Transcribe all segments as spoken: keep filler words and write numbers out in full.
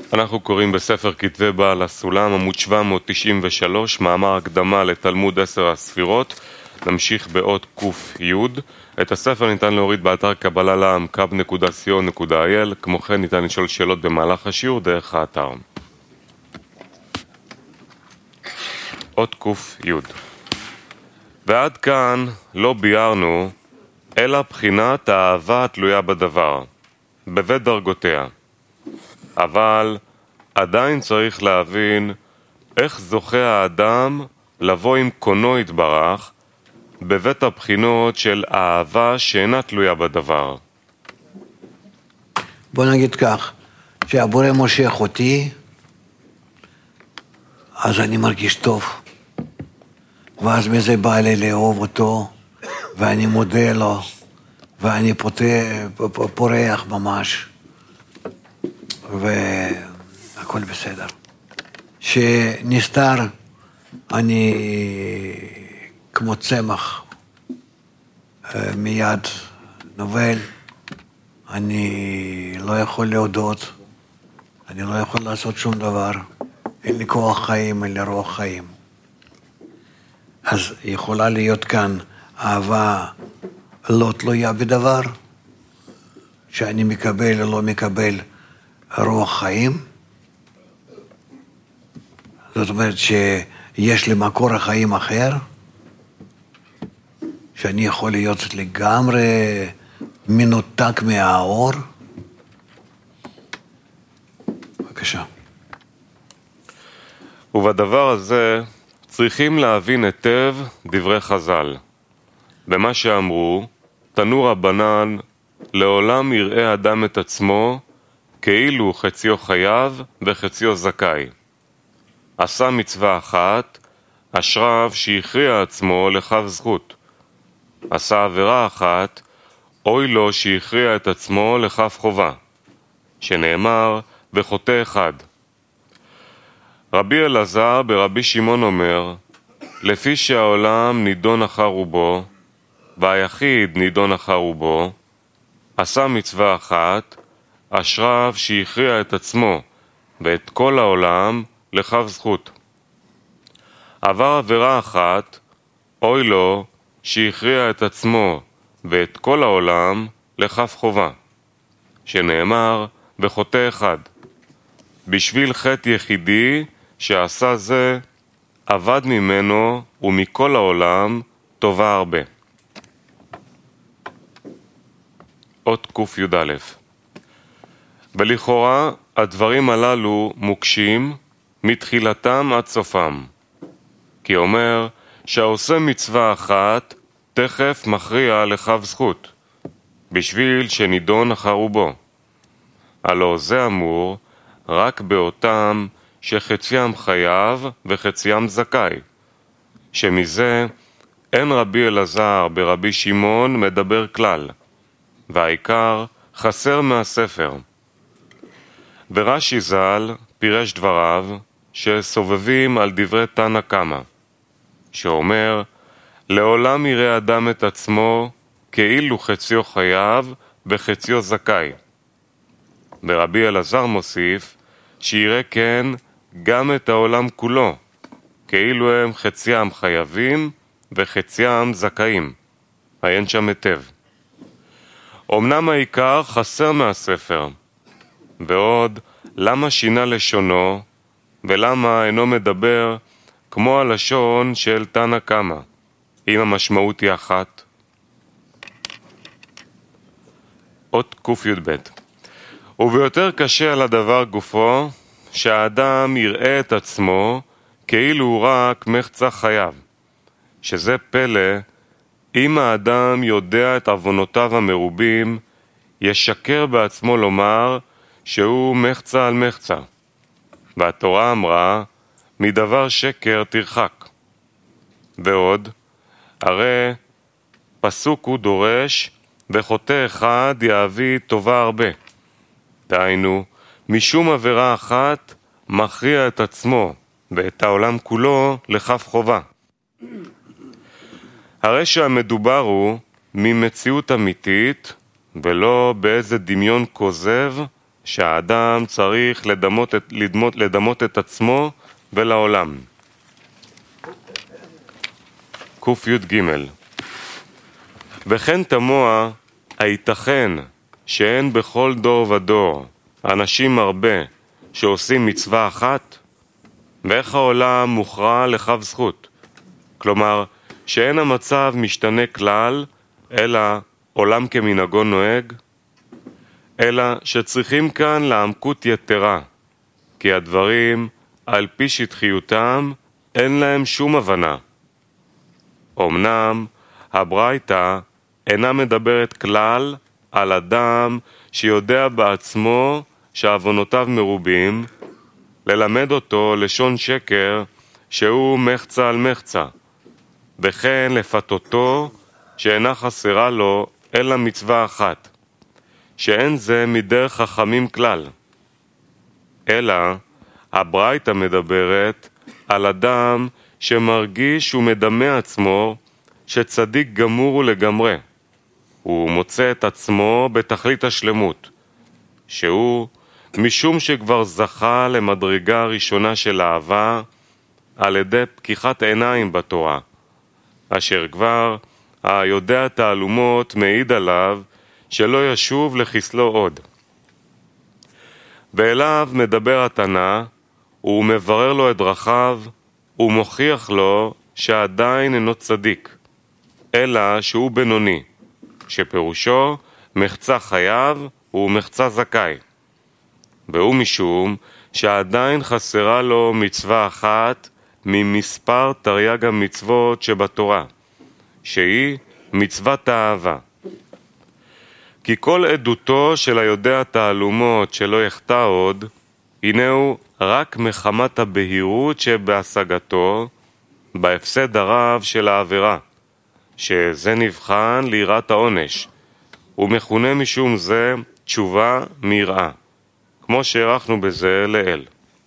אנחנו קוראים בספר כתבי בעל הסולם, עמוד שבע מאות תשעים ושלוש, מאמר הקדמה לתלמוד עשר הספירות. נמשיך באות קוף יוד. את הספר ניתן להוריד באתר קבלה לעם קאב נקודה סי או נקודה איי אל. כמו כן ניתן לשאול שאלות במהלך השיעור דרך האתר. אות קוף יוד. ועד כאן לא ביארנו אלא בחינת האהבה התלויה בדבר, בבית דרגותיה. אבל עדיין צריך להבין איך זוכה האדם לבוא עם קונו יתברך בבית הבחינות של אהבה שאינה תלויה בדבר. בוא נגיד כך, שהבורא מושך אותי, אז אני מרגיש טוב. ואז מזה בא לי לאהוב אותו, ואני מודה לו, ואני פותח, פורח ממש. והכל בסדר. שנסתר, אני כמו צמח מיד נובל, אני לא יכול להודות, אני לא יכול לעשות שום דבר, אין לי כוח חיים, אין לי רוח חיים. אז יכולה להיות כאן אהבה לא תלויה בדבר, שאני מקבל או לא מקבל רוח חיים. זאת אומרת שיש לי מקור החיים אחר, שאני יכול להיות לגמרי מנותק מהאור. בבקשה. ובדבר הזה צריכים להבין היטב דברי חז"ל. במה שאמרו, תנו רבנן, לעולם יראה אדם את עצמו כאילו חציו חייב וחציו זכאי. עשה מצווה אחת, אשריו שהכריע עצמו לכף זכות. עשה עבירה אחת, אוי לו שהכריע את עצמו לכף חובה, שנאמר וחוטא אחד. רבי אלעזר ברבי שמעון אומר, לפי שהעולם נידון אחר רובו, והיחיד נידון אחר רובו, עשה מצווה אחת, אשריו שהכריע את עצמו ואת כל העולם לכף זכות. עבר עבירה אחת, אוי לו שהכריע את עצמו ואת כל העולם לכף חובה, שנאמר וחוטא אחד. בשביל חטא יחידי שעשה זה, עבד ממנו ומכל העולם טובה הרבה. אות קוף יוד א'. ולכאורה הדברים הללו מוקשים מתחילתם עד סופם, כי אומר שהעושה מצווה אחת תכף מכריע לכף זכות, בשביל שנידון אחר רובו. הלא זה אמור רק באותם שחציים חייב וחציים זכאי, שמזה אין רבי אלעזר ברבי שמעון מדבר כלל, והעיקר חסר מהספר. ורש"י ז"ל פירש דבריו שסובבים על דברי תנא קמא, שאומר, לעולם יראה אדם את עצמו כאילו חציו חייב וחציו זכאי. ורבי אלעזר מוסיף שיראה כן גם את העולם כולו, כאילו הם חציים חייבים וחציים זכאים. עיין שם היטב. אמנם העיקר חסר מהספר, ועוד למה שינה לשונו ולמה אינו מדבר כמו הלשון של תנא קמא, אם המשמעות היא אחת. אות קוף יוד ב'. וביותר קשה על הדבר גופו שהאדם יראה את עצמו כאילו הוא רק מחצה חייו, שזה פלא אם האדם יודע את עוונותיו המרובים, ישקר בעצמו לומר שהוא מחצה על מחצה. והתורה אמרה, מדבר שקר תרחק. ועוד, הרי פסוק הוא דורש, וחוטא אחד יביא טובה הרבה. דהיינו, משום עבירה אחת מכריע את עצמו ואת העולם כולו לכף חובה. הרי שהמדובר הוא ממציאות אמיתית ולא באיזה דמיון כוזב שהאדם צריך לדמות את, לדמות, לדמות את עצמו ולעולם. ק"ג וכן תמוה, הייתכן שאין בכל דור ודור אנשים הרבה שעושים מצווה אחת? ואיך העולם מוכרע לכף זכות? כלומר, שאין המצב משתנה כלל, אלא עולם כמנהגו נוהג? אלא שצריכים כאן לעמקות יתרה, כי הדברים על פי שטחיותם אין להם שום הבנה. אמנם הברייתא אינה מדברת כלל על אדם שיודע בעצמו שעוונותיו מרובים, ללמד אותו לשון שקר שהוא מחצה על מחצה, וכן לפתותו שאינה חסרה לו אלא מצווה אחת, שאין זה מדרך חכמים כלל. אלא הברייתא מדברת על אדם שמרגיש ומדמה עצמו שצדיק גמור הוא לגמרי. הוא מוצא את עצמו בתכלית השלמות, שהוא משום שכבר זכה למדרגה הראשונה של אהבה על ידי פקיחת עיניים בתורה, אשר כבר היודע תעלומות מעיד עליו שלא ישוב לחסלו עוד. ואליו מדבר התנא, הוא מברר לו את דרכיו, הוא מוכיח לו שעדיין אינו צדיק, אלא שהוא בינוני, שפירושו מחצה חייב ומחצה זכאי. והוא משום שעדיין חסרה לו מצווה אחת ממספר תרי"ג המצוות שבתורה, שהיא מצוות האהבה. כי כל עדותו של היודע תעלומות שלא יחטא עוד, הנה הוא רק מחמת הבהירות שבהשגתו, בהפסד הרב של העבירה, שזה נבחן ליראת העונש, ומכונה משום זה תשובה מיראה, כמו שערכנו בזה לאל.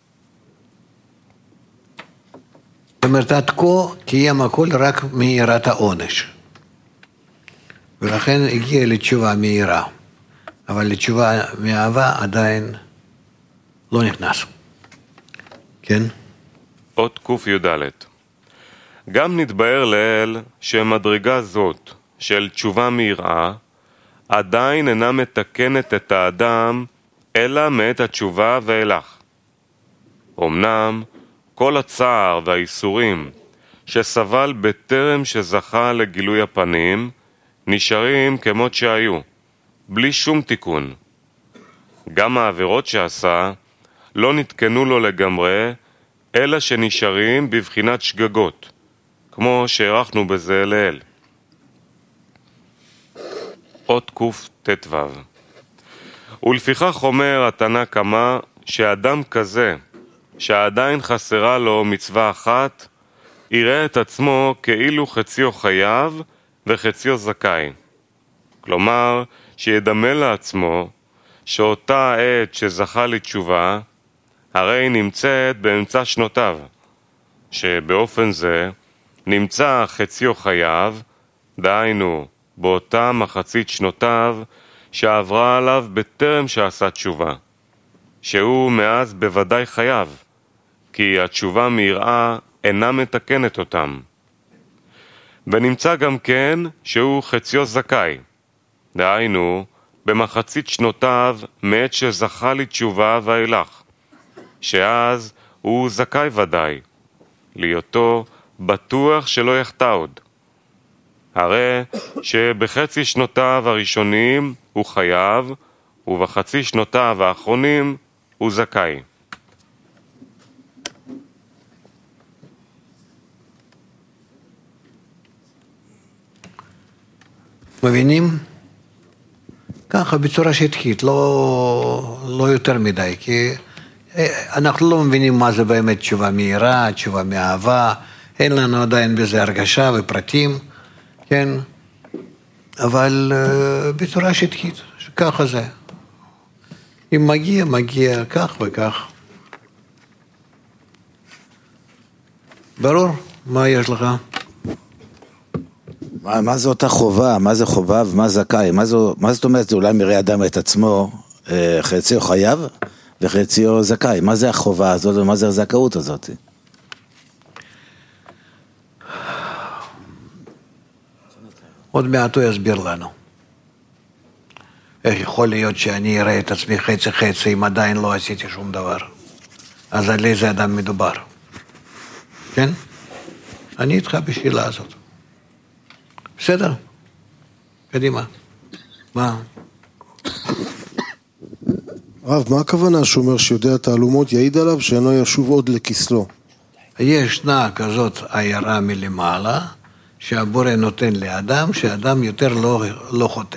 זאת אומרת, עד כה קיים הכל רק מיראת העונש. ולכן הגיע לתשובה מהירה. אבל לתשובה מאהבה עדיין לא נכנס. כן? עוד ק"ד גם נתבהר לאל שמדרגה זאת של תשובה מיראה עדיין אינה מתקנת את האדם אלא מאת התשובה ואילך. אמנם כל הצער והאיסורים שסבל בטרם שזכה לגילוי הפנים נשארים כמות שהיו, בלי שום תיקון. גם העבירות שעשה לא נתקנו לו לגמרי, אלא שנשארים בבחינת שגגות, כמו שערכנו בזה לאל. עוד קט"ו ולפיכך אומר התנא קמא שאדם כזה שעדיין חסרה לו מצווה אחת יראה את עצמו כאילו חציו חייב וחציו זכאי. כלומר שידמה לעצמו שאותה עת שזכה לתשובה הרי נמצאת באמצע שנותיו, שבאופן זה נמצא חציו חייב, דהיינו באותה מחצית שנותיו שעברה עליו בטרם שעשה תשובה, שהוא מאז בוודאי חייב, כי התשובה מיראה אינה מתקנת אותם. ונמצא גם כן שהוא חציו זכאי, דהיינו במחצית שנותיו מעת שזכה לתשובה ואילך, שאז הוא זכאי ודאי, להיותו בטוח שלא יחטא עוד. הרי שבחצי שנותיו הראשונים הוא חייב, ובחצי שנותיו האחרונים הוא זכאי. מבינים? ככה בצורה שטחית, לא, לא יותר מדי, כי אנחנו לא מבינים מה זה באמת תשובה מהירה, תשובה מאהבה, אין לנו עדיין בזה הרגשה ופרטים, כן? אבל uh, בצורה שטחית, ככה זה. אם מגיע, מגיע כך וכך. ברור? מה יש לך? מה, מה זה אותה חובה? מה זה חובה ומה זכאי? מה, זו, מה זאת אומרת? אולי מראה אדם את עצמו חציו חייב וחציו זכאי. מה זה החובה הזאת ומה זה הזכאות הזאת? עוד מעט הוא יסביר לנו. איך יכול להיות שאני אראה את עצמי חצי חצי אם עדיין לא עשיתי שום דבר? אז על איזה אדם מדובר? כן? אני איתך בשאלה הזאת. בסדר? קדימה. מה? רב, מה הכוונה שאומר שיודע תעלומות יעיד עליו שאינו ישוב עוד לכסלו? ישנה כזאת עיירה מלמעלה שהבורא נותן לאדם שאדם יותר לא, לא חוטא.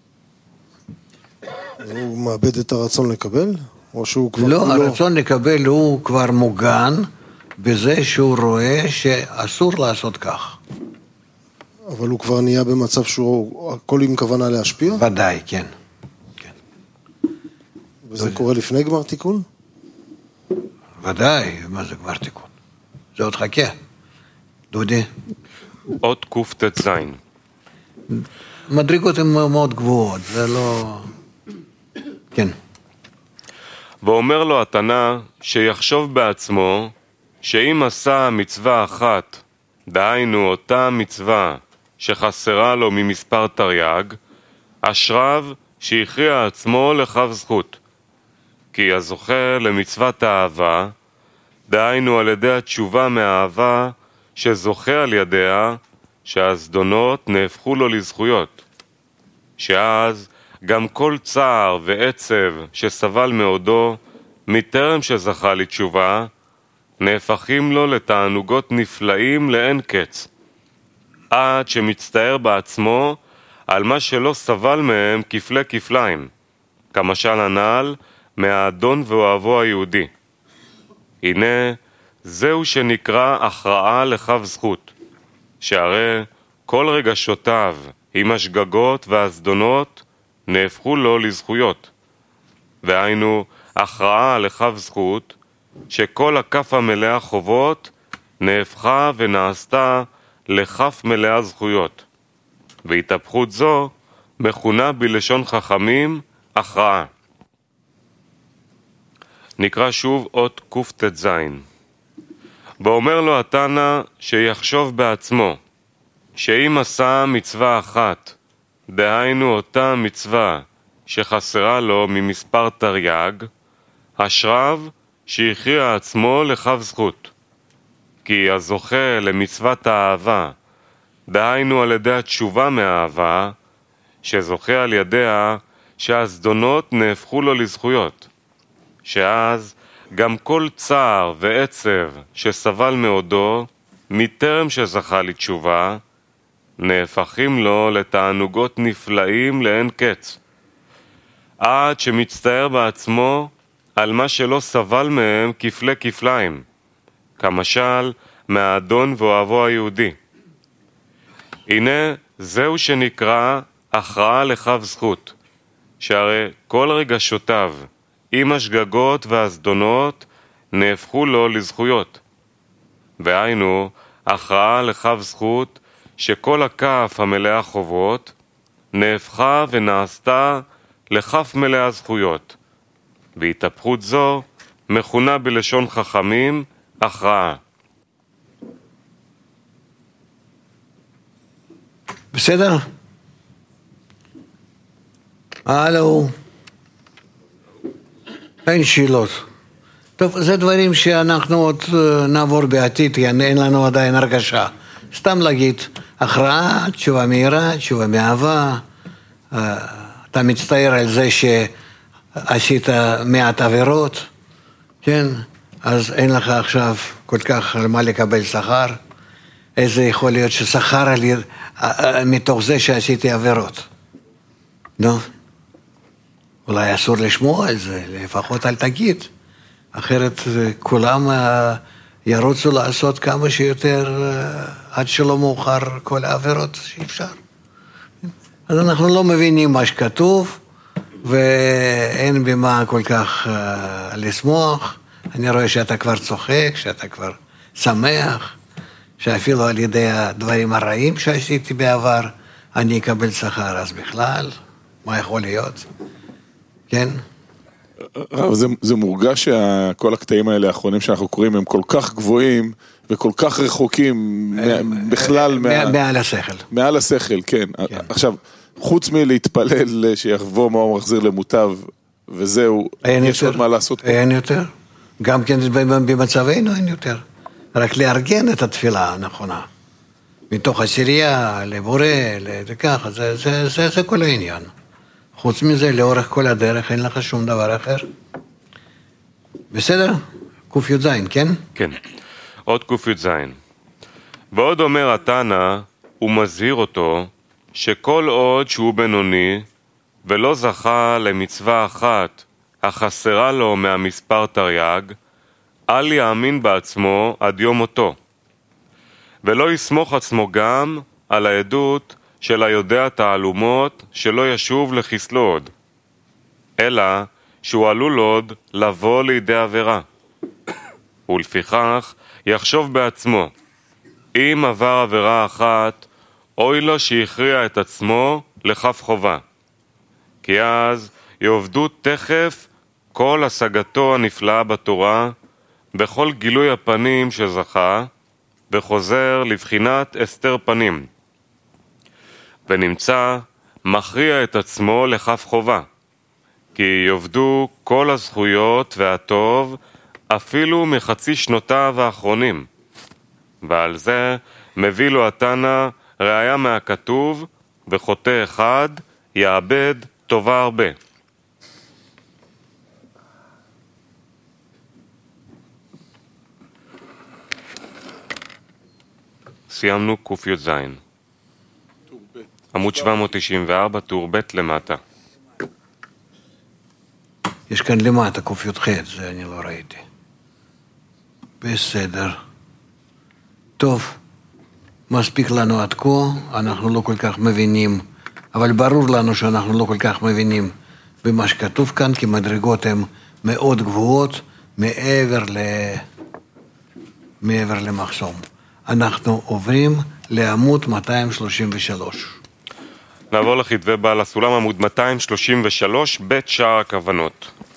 הוא מאבד את הרצון לקבל? או שהוא כבר לא, לא... הרצון לקבל הוא כבר מוגן בזה שהוא רואה שאסור לעשות כך. אבל הוא כבר נהיה במצב שהוא הכל עם כוונה להשפיע? ודאי, כן. כן. וזה קורה לפני גמר תיקון? ודאי, מה זה גמר תיקון? זה עוד חכה. דודי? עוד קט"ז. מדרגות הן מאוד גבוהות, זה לא... כן. ואומר לו התנא שיחשוב בעצמו שאם עשה מצווה אחת, דהיינו אותה מצווה שחסרה לו ממספר תרי"ג, אשריו שהכריע עצמו לכף זכות. כי הזוכה למצוות האהבה, דהיינו על ידי התשובה מהאהבה שזוכה על ידיה, שהזדונות נהפכו לו לזכויות. שאז גם כל צער ועצב שסבל מעודו, מטרם שזכה לתשובה, נהפכים לו לתענוגות נפלאים לאין קץ, עד שמצטער בעצמו על מה שלא סבל מהם כפלי כפליים, כמשל הנעל מהאדון ואוהבו היהודי. הנה, זהו שנקרא הכרעה לכף זכות, שהרי כל רגשותיו עם השגגות והזדונות נהפכו לו לזכויות. והיינו, הכרעה לכף זכות, שכל הכף המלאה חובות נהפכה ונעשתה לכף מלאה זכויות. והתהפכות זו מכונה בלשון חכמים הכרעה. נקרא שוב אות קט"ז. ואומר לו התנא שיחשוב בעצמו שאם עשה מצווה אחת, דהיינו אותה מצווה שחסרה לו ממספר תרי"ג, אשריו שהכריע עצמו לכף זכות. כי הזוכה למצוות האהבה, דהיינו על ידי התשובה מהאהבה, שזוכה על ידיה שהזדונות נהפכו לו לזכויות. שאז גם כל צער ועצב שסבל מעודו, מטרם שזכה לתשובה, נהפכים לו לתענוגות נפלאים לאין קץ, עד שמצטער בעצמו על מה שלא סבל מהם כפלי כפליים, כמשל מהאדון ואוהבו היהודי. הנה זהו שנקרא הכרעה לכף זכות, שהרי כל רגשותיו עם השגגות והזדונות נהפכו לו לזכויות. והיינו, הכרעה לכף זכות שכל הכף המלאה חובות נהפכה ונעשתה לכף מלאה זכויות. והתהפכות זו מכונה בלשון חכמים הכרעה. בסדר? הלו. אין שאלות. טוב, זה דברים שאנחנו עוד נעבור בעתיד, כי אין לנו עדיין הרגשה. סתם להגיד, הכרעה, תשובה מהירה, תשובה מאהבה. אתה מצטער על זה שעשית מעט עבירות, כן? אז אין לך עכשיו כל כך על מה לקבל שכר. איזה יכול להיות ששכר על... מתוך זה שעשיתי עבירות. נו? אולי אסור לשמוע על זה, לפחות אל תגיד. אחרת כולם ירוצו לעשות כמה שיותר עד שלא מאוחר כל העבירות שאפשר. אז אנחנו לא מבינים מה שכתוב, ואין במה כל כך לשמוח. אני רואה שאתה כבר צוחק, שאתה כבר שמח, שאפילו על ידי הדברים הרעים שעשיתי בעבר, אני אקבל שכר, אז בכלל, מה יכול להיות? כן? אבל זה, זה מורגש שכל הקטעים האלה האחרונים שאנחנו קוראים הם כל כך גבוהים וכל כך רחוקים בכלל מה, מעל השכל. מעל השכל, כן. כן. עכשיו, חוץ מלהתפלל שיחבוא מאור מחזיר למוטב וזהו, יש עוד מה לעשות פה. אין יותר. גם כן במצבנו אין יותר. רק לארגן את התפילה הנכונה. מתוך עשירייה, לבורא, לכך, זה, זה, זה, זה כל העניין. חוץ מזה, לאורך כל הדרך, אין לך שום דבר אחר. בסדר? קוף י' זין, כן? כן. עוד קוף י' זין. ועוד אומר התנא, הוא מזהיר אותו, שכל עוד שהוא בינוני, ולא זכה למצווה אחת, החסרה לו מהמספר תרי"ג, אל יאמין בעצמו עד יום מותו. ולא יסמוך עצמו גם על העדות של היודע תעלומות שלא ישוב לחסלו עוד, אלא שהוא עלול עוד לבוא לידי עבירה. ולפיכך יחשוב בעצמו, אם עבר עבירה אחת, אוי לו שיכריע את עצמו לכף חובה. כי אז יעבדו תכף כל השגתו הנפלאה בתורה, בכל גילוי הפנים שזכה, וחוזר לבחינת הסתר פנים. ונמצא מכריע את עצמו לכף חובה, כי יאבדו כל הזכויות והטוב, אפילו מחצי שנותיו האחרונים. ועל זה מביא לו התנא ראיה מהכתוב, וחוטא אחד יאבד טובה הרבה. סיימנו קוף י' זין. עמוד שבע מאות תשעים וארבע, טור ב' למטה. יש כאן למטה, קוף י' ח', זה אני לא ראיתי. בסדר. טוב, מספיק לנו עד כה, אנחנו לא כל כך מבינים, אבל ברור לנו שאנחנו לא כל כך מבינים במה שכתוב כאן, כי מדרגות הן מאוד גבוהות, מעבר ל... מעבר למחסום. אנחנו עוברים לעמוד מאתיים שלושים ושלוש. נעבור לכתבי בעל הסולם, עמוד מאתיים שלושים ושלוש, בית שער הכוונות.